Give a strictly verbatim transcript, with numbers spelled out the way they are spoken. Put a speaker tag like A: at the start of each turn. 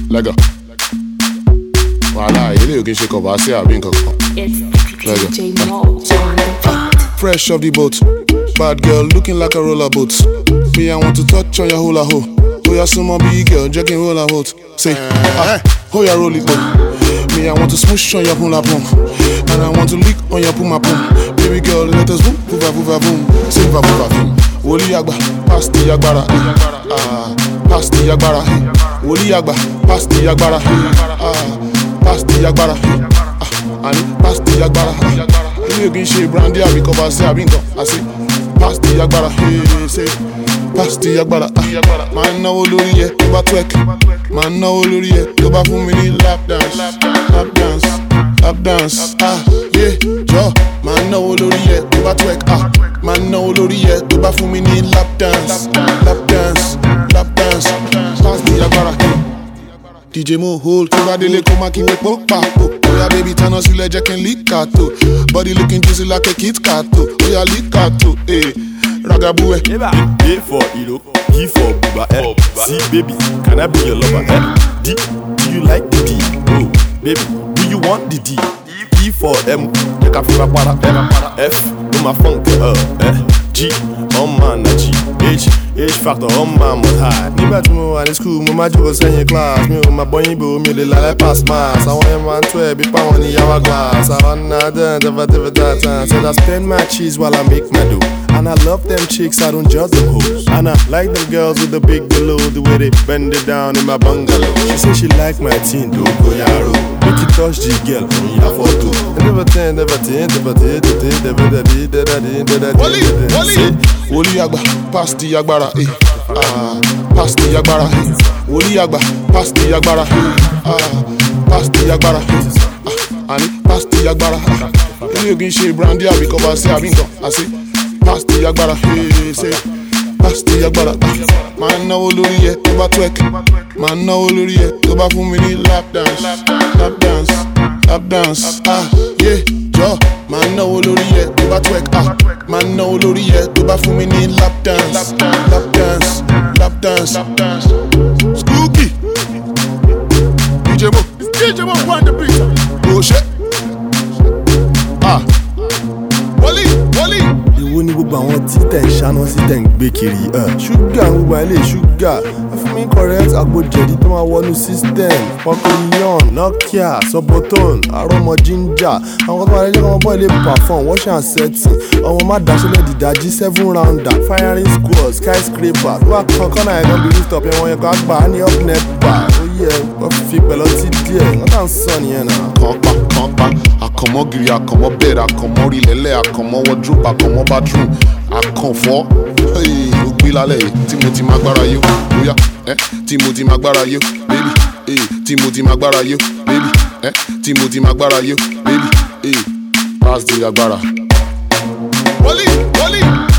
A: Lega. Wala, you can shake up. I say I've been cooked.
B: It's D J Mo on the beat.
A: Fresh off the boat. Bad girl looking like a roller boat. Me, I want to touch on your hula ho. Oh, you're some big girl, jacking roller boat. Say, ah, oh, you roll it boat. Me, I want to smoosh on your hula boom. And I want to lick on your puma boom. Baby girl, let us boom, boom, boom, boom. Say, boom, boom, boom. Woli Agba, pass the Agbara. Ah, pass the Agbara. Woli Agba, pass the Agbara. Ah, pass the Agbara. Ah, and pass the Agbara. You can shake brandy, I because I say I been gone. I say, pass the Agbara. Hey, say, pass the Agbara. Man, now olori ye, to ba twerk. Man, now olori ye, to ba fún mi ní lap dance, lap dance, lap dance. Ah, yeah, jo. Man, now olori ye, to ba twerk. Ah, man, now olori ye, to ba fún mi ní lap dance, lap dance, lap dance. Pass the Agbara. D J Mo hold, tó bá délé kó má kí n pò pàpò. Oya baby turn on sílẹ̀ jẹ́ kí n lick kato. Body looking juicy like a Kit Kato. Oya lick kato, eh. Ragabu eh.
C: A for Ilo, E for Buba, eh. C baby, can I be your lover, eh? D, do you like the D? Oh, baby, do you want the D? E for M, you can feel my para, eh. F, do my funk, uh, eh. G, on man, na G. H, H factor, on man, was high. Nígbà tí mo wà ní school, mo máa jókòó sẹ́yìn class. Mi ò máa bọ́ yín mi ò lè lálẹ́ pass mass. Àwọn yẹn máa ń tó ẹbí páwọn ní yàwá glass. Àwọn náà dẹ́n dẹ́fà dẹ́fà dẹ́fà. Said I spend my cheese while I make my dough. And I love them chicks, I don't judge them hoes. And I like them girls with the big below, the way they bend it down in my bungalow. She say she like my teen, don't go yaro. Make you touch the girl, me a photo. Never ten, never ten, never ten, never ten, never ten, never ten.
A: Woli, Woli, Woli Agba, pass the Agbara, eh. Ah, pass the Agbara, eh. Woli Agba, pass the Agbara, eh. Ah, pass the Agbara, eh. Ah, and pass the Agbara. You can shake brandy, because I say I been gone. I say. Pass the Agbara, hey, say, pass the Agbara. Man, now olori ye, to ba twerk. Man, now olori ye, to ba fún mi ní lap dance, lap dance, lap dance. Ah, yeah, jo. Man, now olori ye, to ba twerk. Ah, man, now olori ye, to ba fún mi ní lap dance, lap dance, lap dance. Spooky. D J Mo, D J Mo on the beat. Oh shit. Ah, Woli, Woli.
C: Ìwọ ni gbogbo àwọn tí tẹ̀ ń ṣáná sí tẹ̀ ń gbé kiri ṣúgà gbogbo àìlè ṣúgà ẹ fún mi correct àgbo jẹ̀dí tó máa wọnú system Pocoyon, Nokia, Soboton, arọ́mọ ginger àwọn kan tó máa lẹ́jọ́ kan bọ́ ilé perform wash and setting ọmọ má dáṣẹ́lẹ̀ dìdájí seven rounder firing squad skyscraper tó bá kankan náà ẹ̀dán bí lift up ẹ̀wọ̀n yẹn kan àgbà á ní up nepa ó yẹ wọ́n fi pẹ̀lú ọtí díẹ̀ wọ́n tà ń sọ nìyẹn náà.
A: Kànpá kànpá àkànmọ́ gírí àkànmọ́ bẹ́ẹ̀rẹ̀ àkànmọ́ rí lẹ́lẹ́ àkànmọ́ wardrobe àkànmọ́ bathroom àkànfọ́ ó gbé lálẹ́ yìí tí mo ti máa gbára yó bóyá ẹ tí mo ti máa gbára yó baby tí mo ti máa gbára yó baby ẹ tí mo ti máa gbára yó baby pass the Agbara. Woli, Woli.